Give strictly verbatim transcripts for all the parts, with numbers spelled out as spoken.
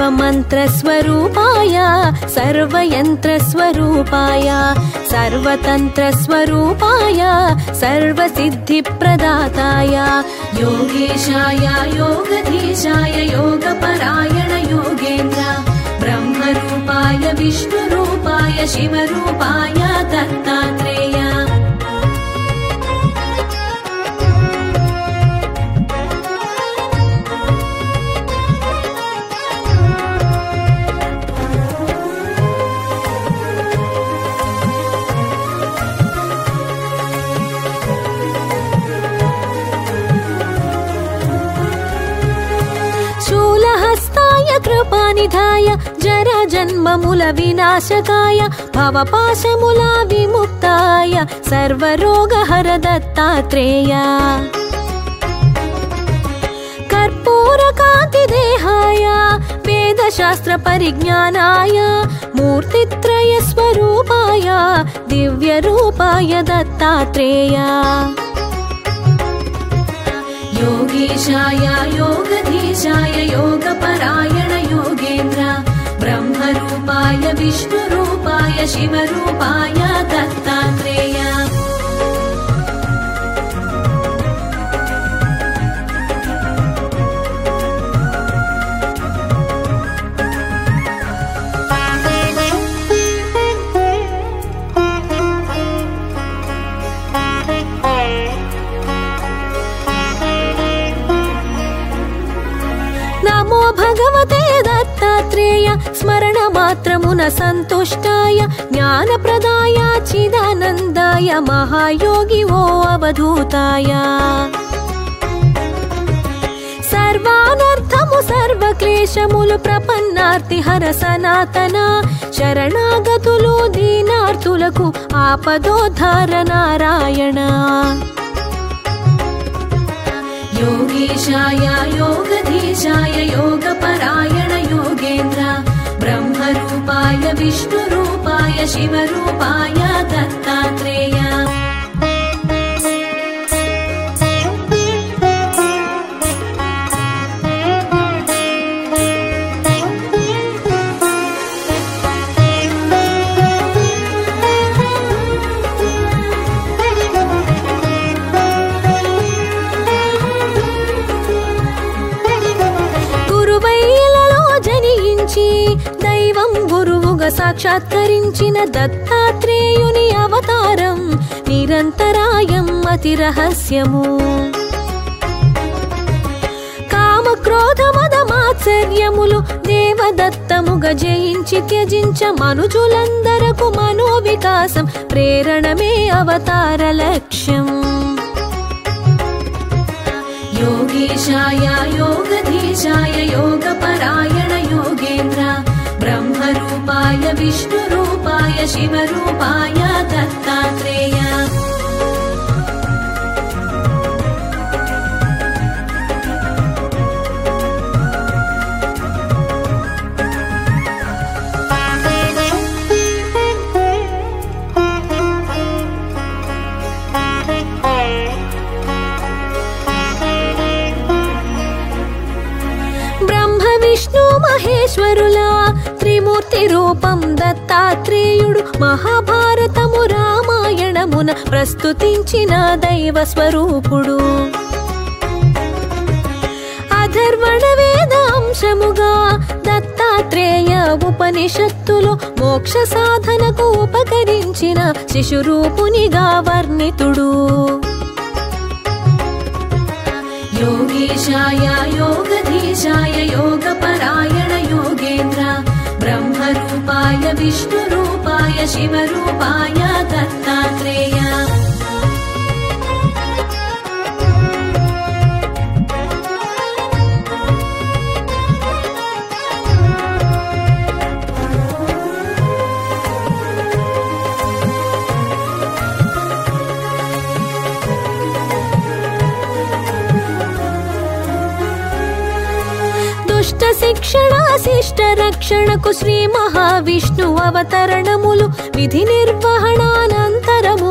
सर्वमन्त्रस्वरूपाय सर्वयन्त्रस्वरूपाय सर्वतन्त्रस्वरूपाय सर्वसिद्धिप्रदाताय योगेशाय योगधीशाय योगपरायण योगेन्द्र ब्रह्मरूपाय विष्णुरूपाय शिवरूपाय दत्तात्रेय कृपानिधाय जरा जन्ममुल विनाशकाय भवपाशमुल विमुक्ताय सर्वरोगहर दत्तात्रेय कर्पूरकान्तिदेहाय वेदशास्त्र परिज्ञानाय मूर्तित्रय स्वरूपाय दिव्यरूपाय दत्तात्रेय योगेशाय योगधीशाय योगपरायण योगेन्द्र ब्रह्मरूपाय विष्णुरूपाय शिवरूपाय दत्तात्रेय नमो भगवते दत्तात्रेय स्मरण मात्रमुन सन्तुष्टाय ज्ञानप्रदाय चिदानन्दाय महायोगी वो अवधूताय सर्वानर्थमु सर्वक्लेशमुलु प्रपन्नार्तिहर सनातन शरणागतुलु दीनार्तुలకు आपदोद्धार नारायण योगेशाय योगधीशाय योगपरायण योगेन्द्र ब्रह्मरूपाय विष्णुरूपाय शिवरूपाय दत्तात्रेय దైవం గురువుగా సాక్షాత్కరించిన దత్తాత్రేయుని అవతారం నిరంతరాయం అతి రహస్యము కామ క్రోధ మద మాత్సర్యములు దేవదత్తముగా జయించి త్యజించ మనుజులందరకు మనోవికాసం ప్రేరణమే అవతార లక్ష్యం योगेशाय योगधीशाय योगपरायण योगेन्द्र ब्रह्मरूपाय विष्णुरूपाय शिवरूपाय दत्तात्रेय విష్ణు మహేశ్వరులా త్రిమూర్తి రూపం దత్తాత్రేయుడు మహాభారతము రామాయణమున ప్రస్తుతించిన దైవ స్వరూపుడు అధర్వణ వేద అంశముగా దత్తాత్రేయ ఉపనిషత్తులు మోక్ష సాధనకు ఉపకరించిన శిశురూపునిగా వర్ణితుడు योगेशाय योगधीशाय योगपरायण योगेन्द्र ब्रह्मरूपाय विष्णुरूपाय शिवरूपाय दत्तात्रेय శిక్షణ శిష్ట రక్షణకు శ్రీ మహావిష్ణు అవతరణములు విధి నిర్వహణానంతరము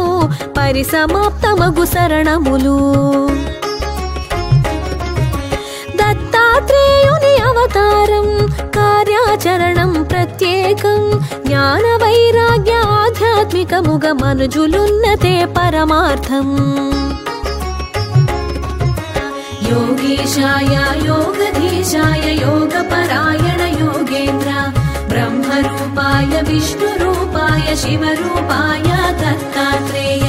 పరిసమాప్తమగు శరణములు దత్తా దత్తాత్రేయుని అవతారం కార్యాచరణం ప్రత్యేకం జ్ఞాన వైరాగ్య ఆధ్యాత్మికముగ మనుజులున్నతే పరమార్థం योगेशाय योगधीशाय योगपरायण योगेन्द्र ब्रह्मरूपाय विष्णुरूपाय शिवरूपाय दत्तात्रेय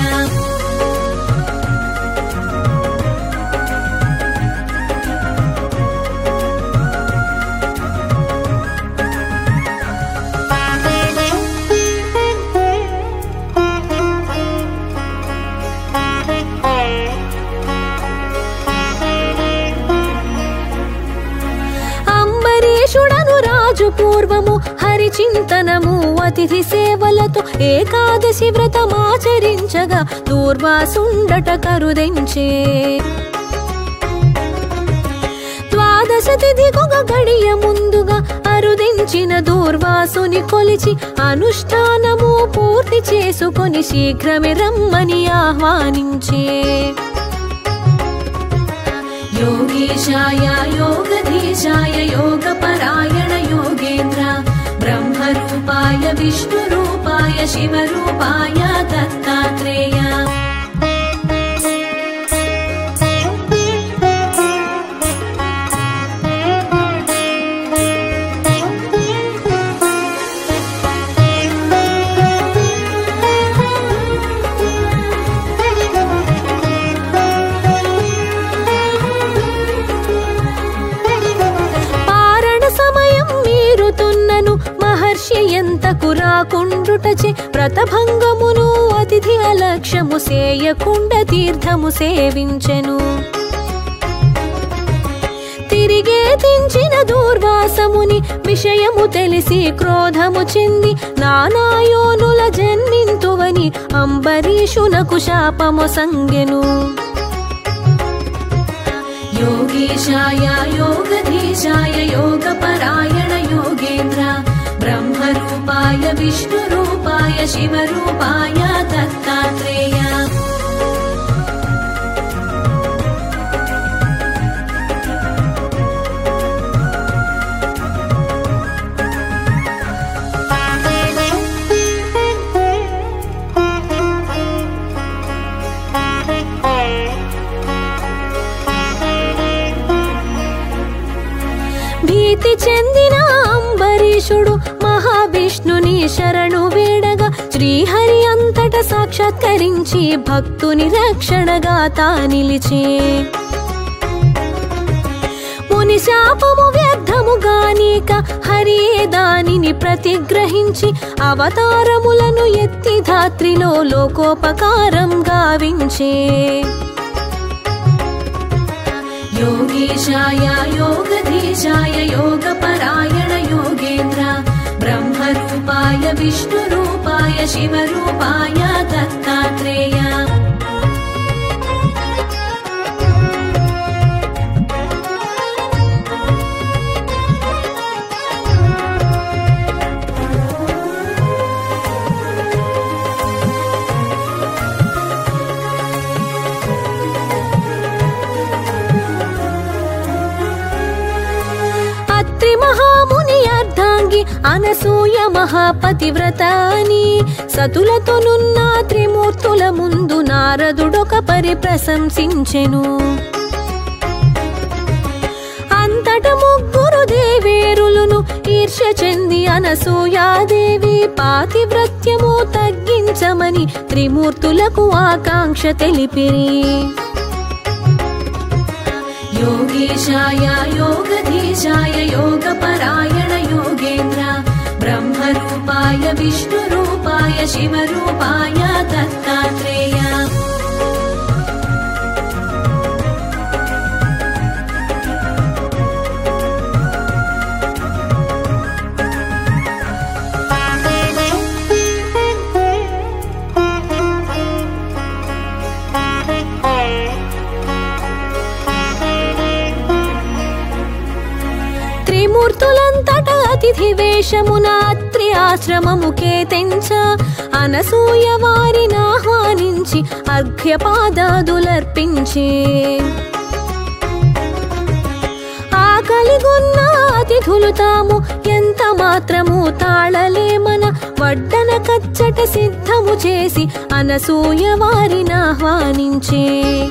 రాజు పూర్వము హరిచింతనము అతిథి సేవలతో ఏకాదశి వ్రతమాచరించగా దూర్వాసుండట కరుదెంచే ద్వాదశ తిథికొక గడియ ముందుగా అరుదించిన దూర్వాసుని కొలిచి అనుష్ఠానము పూర్తి చేసుకొని శీఘ్రమే రమ్మని ఆహ్వానించే योगेशाय योगधीशाय योगपरायण योगेन्द्र ब्रह्मरूपाय विष्णुरूपाय शिवरूपाय दत्तात्रेय ఎంతకు రాకుండుటచే వ్రతభంగమును అతిథి అలక్ష్యము సేయకుండ తీర్థము సేవించెను తిరిగే తించిన దూర్వాసముని విషయము తెలిసి క్రోధము చెంది నానాయోనుల జన్మింతువని అంబరీషునకు శాపము సంగెను योगेशाय योगधीशाय योगपरायण योगेन्द्र ब्रह्मरूपाय विष्णुरूपाय शिवरूपाय दत्तात्रेय భీతి చెందిన అంబరీషుడు మహావిష్ణుని శరణు వేడగా శ్రీహరి అంతట సాక్షాత్కరించి భక్తుని రక్షణగా తా నిలిచే ముని శాపము వ్యర్థముగానీక హరియే దానిని ప్రతిగ్రహించి అవతారములను ఎత్తి ధాత్రిలో లోకోపకారం గావించే योगेशाय योगधीशाय योगपरायण योगेन्द्र ब्रह्मरूपाय विष्णुरूपाय शिवरूपाय दत्तात्रेय మహాముని అర్ధాంగి అనసూయ మహాపతివ్రత అని సతులతోనున్న త్రిమూర్తుల ముందు నారదుడొక పరి ప్రశంసించెను అంతట ముగ్గురు దేవేరులను ఈర్ష్య చెంది అనసూయాదేవి పాతివ్రత్యము తగ్గించమని త్రిమూర్తులకు ఆకాంక్ష తెలిపిరి योगेशाय योगधीशाय योगपरायण योगेन्द्र ब्रह्मरूपाय विष्णुरूपाय शिवरूपाय दत्तात्रेय త్రిమూర్తులంతట అతిథి వేషమున అత్రి ఆశ్రమముకే తెంచ అనసూయ వారిని ఆహ్వానించి అర్ఘ్యపాదాదులర్పించే ఆక కలిగొన్న అతిథులు తాము ఎంత మాత్రము తాళలేమన వడ్డన కచ్చట సిద్ధము చేసి అనసూయ వారిని ఆహ్వానించే.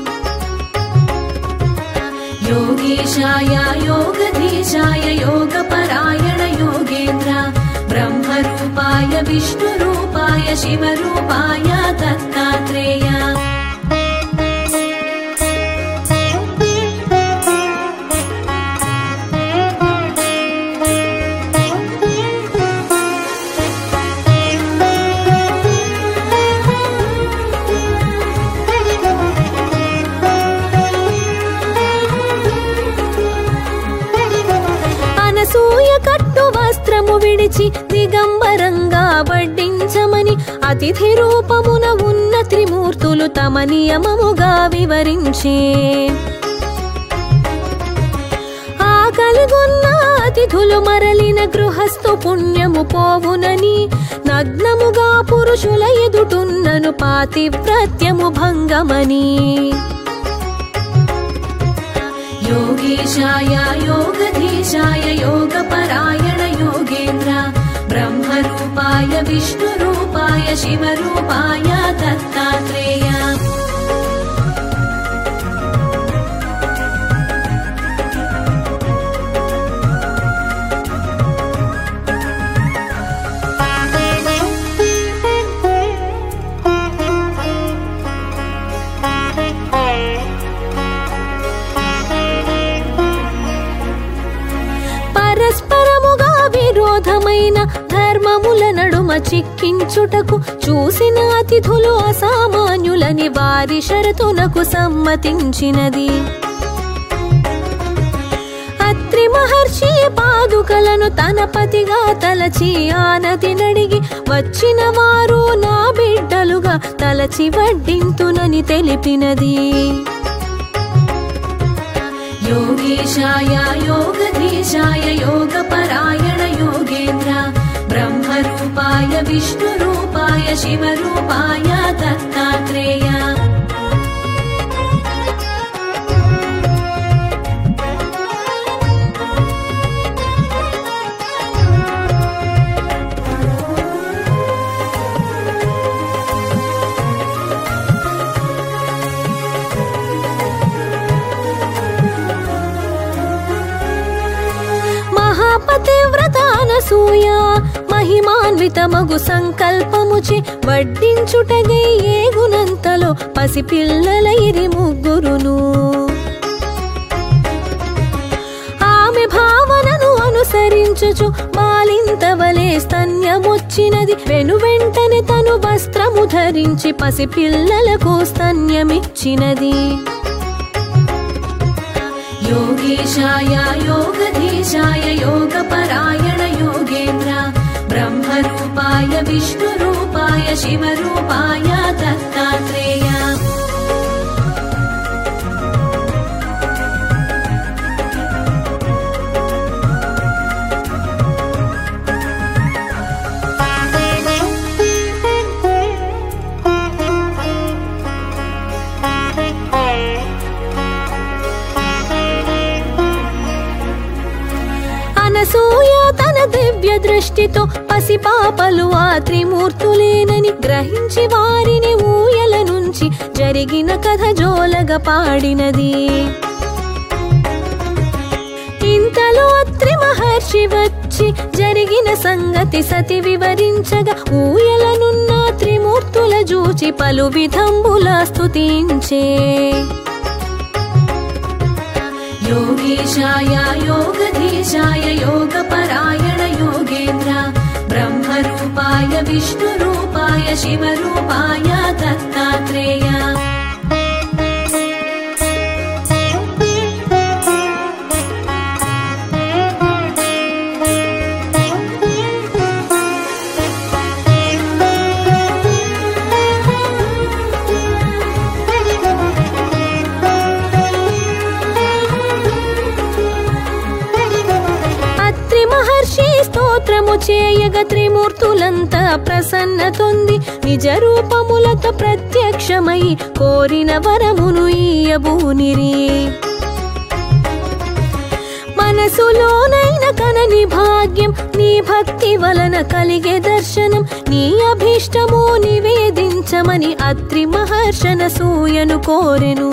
యోగేశాయ యోగధీశాయ యోగపరాయణ యోగేంద్ర బ్రహ్మరూపాయ విష్ణురూపాయ శివరూపాయ దత్తాత్రేయ. అనసూయ కట్టు వస్త్రము విడిచి దిగంబరంగా వడ్డించమని అతిథి రూపమున ఉన్న త్రిమూర్తులు తమ నియమముగా వివరించే. ఆకలిగొన్న అతిథులు మరలిన గృహస్థు పుణ్యము పోవునని నగ్నముగా పురుషుల ఎదుటున్నను పాతివ్రత్యము భంగమని. योगेशाय योगधीशाय योगपरायण योगेन्द्र ब्रह्मरूपाय विष्णुरूपाय शिवरूपाय दत्तात्रेय. పరస్పరముగా విరోధమైన ధర్మముల నడుమ చిక్కించుటకు చూసిన అతిథులు అసామాన్యులని వారి షరతునకు సమ్మతించినది. అత్రి మహర్షి పాదుకలను తన పతిగా తలచి ఆనతి నడిగి వచ్చిన వారు నా బిడ్డలుగా తలచి వడ్డింతునని తెలిపినది. योगेशाय योगधीशाय योगपरायण योगेन्द्र ब्रह्मरूपाय विष्णुरूपाय शिवरूपाय दत्तात्रेय. మహాపతివ్రత అనసూయ మహిమాన్వితమగు సంకల్పముచే వడ్డించుటగై ఏగునంతలో పసిపిల్లలైరి ముగ్గురును. ఆమె భావనను అనుసరించుచు బాలింతవలే స్తన్యమొచ్చినది. వెను వెంటనే తను వస్త్రము ధరించి పసిపిల్లలకు స్తన్యమిచ్చినది. योगेशाय योगधीशाय योगपरायण योगेन्द्र ब्रह्मरूपाय विष्णुरूपाय शिवरूपाय दत्तात्रेय. అనసూయ తన దివ్య దృష్టితో పసిపాపలు ఆ త్రిమూర్తులేనని గ్రహించి వారిని ఊయల నుంచి జరిగిన కథ జోలగా పాడినది. ఇంతలో అత్రి మహర్షి వచ్చి జరిగిన సంగతి సతి వివరించగా ఊయలనున్న త్రిమూర్తుల జూచి పలు విధంబుల స్తుతించే. योगेशाय योगधीशाय योगपरायण योगेन्द्र ब्रह्मरूपाय विष्णुरूपाय शिवरूपाय दत्तात्रेय. స్తోత్రము చేయగ త్రిమూర్తులంతా ప్రసన్నతొంది నిజ రూపములతో ప్రత్యక్షమై కోరిన వరమును ఇయ్యబూనిరి. మనసులోనైన కనని భాగ్యం నీ భక్తి వలన కలిగే దర్శనం నీ అభీష్టము నివేదించమని అత్రి మహర్షన సూయను కోరెను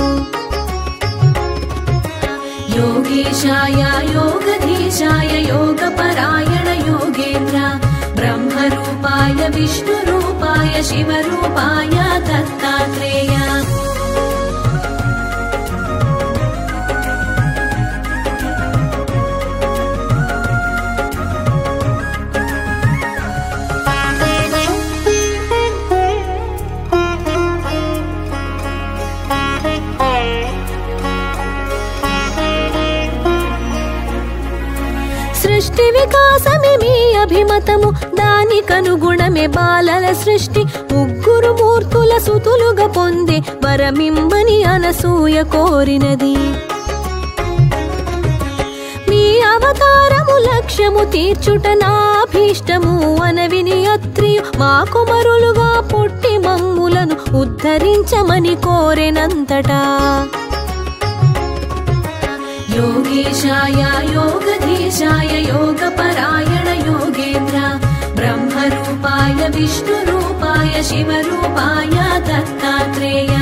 योगेशाय योगधीशाय योगपरायण योगेन्द्र ब्रह्मरूपाय विष्णुरूपाय शिवरूपाय दत्तात्रेय సృష్టి వికాసమే మీ అభిమతము దానికనుగుణమే బాలల సృష్టి ముగ్గురు మూర్తుల సుతులుగా పొందే వరమిమ్మని అనసూయ కోరినది మీ అవతారము లక్ష్యము తీర్చుట నాభీష్టము అనవిని అత్రియు మా కుమరులుగా పుట్టి మమ్ములను ఉద్ధరించమని కోరెనంతటా योगेशाय योगधीशाय योगपरायण योगेन्द्र ब्रह्मरूपाय विष्णुरूपाय शिवरूपाय दत्तात्रेय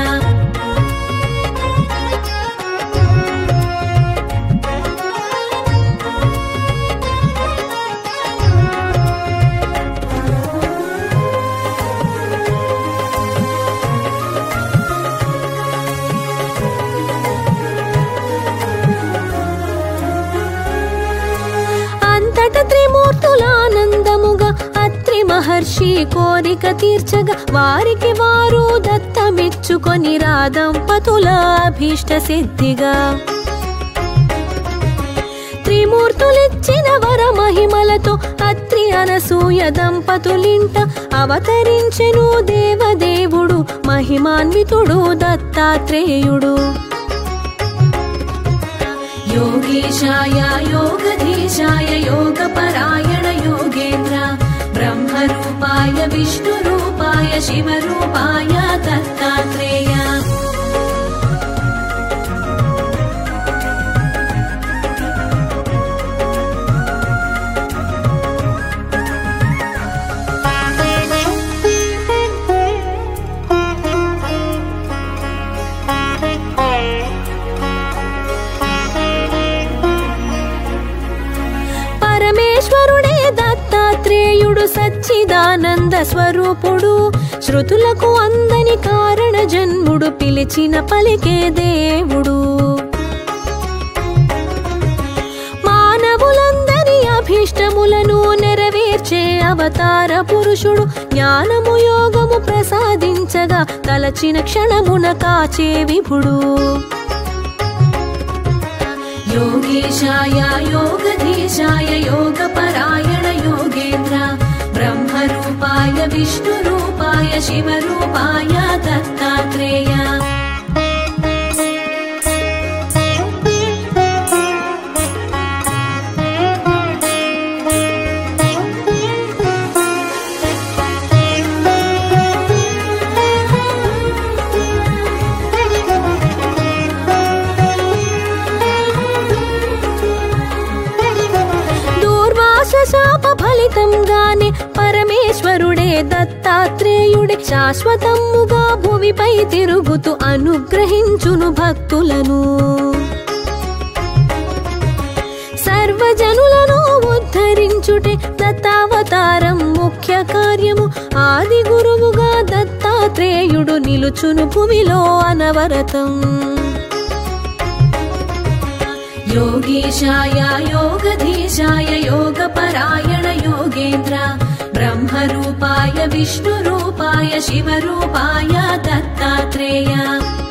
త్రిమూర్తులానందముగా అత్రి మహర్షి కోరిక తీర్చగా వారికి వారు దత్తమిచ్చుకొని రాదంపతుల అభీష్ట సిద్ధిగా త్రిమూర్తులిచ్చిన వర మహిమలతో అత్రి అనసూయ దంపతులింట అవతరించెను దేవదేవుడు మహిమాన్వితుడు దత్తాత్రేయుడు योगेशाय योगधीशाय योगपरायण योगेन्द्र ब्रह्मरूपाय विष्णुरूपाय शिवरूपाय दत्तात्रेय పరమేశ్వరుడే దత్తాత్రేయుడు సచ్చిదానంద స్వరూపుడు శృతులకు అందని కారణ జన్ముడు పిలిచిన పలికే దేవుడు మానవులందరి అభీష్టములను నెరవేర్చే అవతార పురుషుడు జ్ఞానము యోగము ప్రసాదించగా తలచిన క్షణమున కాచే విభుడు योगेशाय योगधीशाय योगपरायण योगेन्द्र ब्रह्मरूपाय विष्णुरूपाय शिवरूपाय दत्तात्रेय శాప ఫలితంగానే పరమేశ్వరుడే దత్తాత్రేయుడే శాశ్వతముగా భూమిపై తిరుగుతూ అనుగ్రహించును భక్తులను సర్వజనులను ఉద్ధరించుటే దత్తావతారం ముఖ్య కార్యము ఆది గురువుగా దత్తాత్రేయుడు నిలుచును భూమిలో అనవరతం योगेशाय योगधीशाय योगपरायण योगेन्द्र ब्रह्मरूपाय विष्णुरूपाय शिवरूपाय दत्तात्रेय